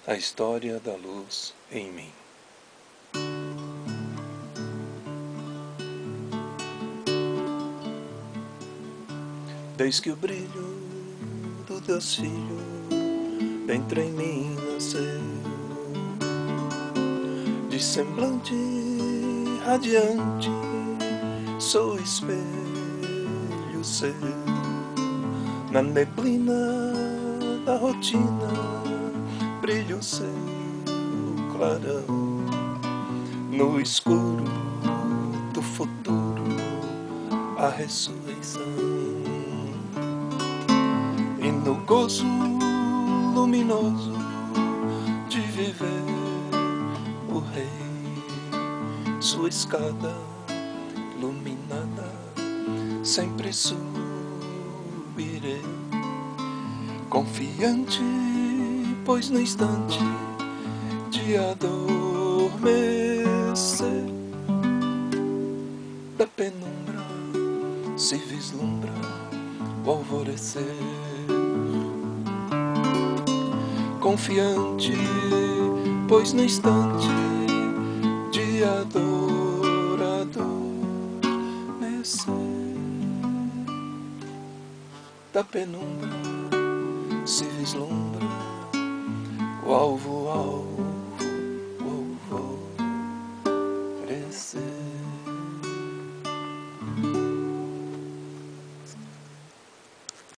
A história da luz em mim. Desde que o brilho do Deus Filho dentro em mim nasceu, de semblante radiante, sou espelho seu. Na neblina da rotina brilha o seu clarão, no escuro do futuro a ressurreição, e no gozo luminoso de viver o Rei, sua escada iluminada sempre subirei, confiante, pois no instante de adormecer da penumbra se vislumbra o alvorecer. Confiante, pois no instante de adormecer da penumbra se vislumbra o alvorecer.